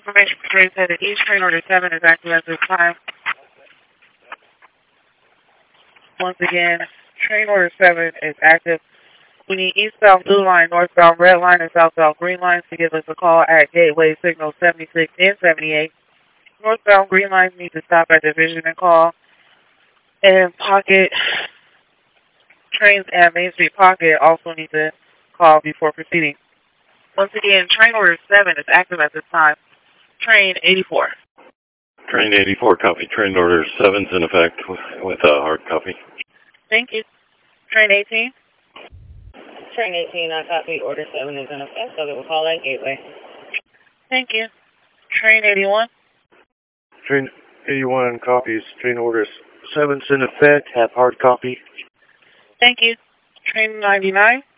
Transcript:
Information for train 7 East, train order 7 is active at this time. Once again, train order 7 is active. We need eastbound blue line, northbound red line, and southbound green lines to give us a call at gateway signal 76 and 78. Northbound green lines need to stop at Division and call. And Pocket, trains at Main Street Pocket also need to call before proceeding. Once again, train order 7 is active at this time. Train 84. Train 84, copy. Train order 7's in effect with a hard copy. Thank you. Train 18. Train 18, I copy. Order 7 is in effect, so they will call at gateway. Thank you. Train 81. Train 81 copies. Train order 7's in effect. Have hard copy. Thank you. Train 99.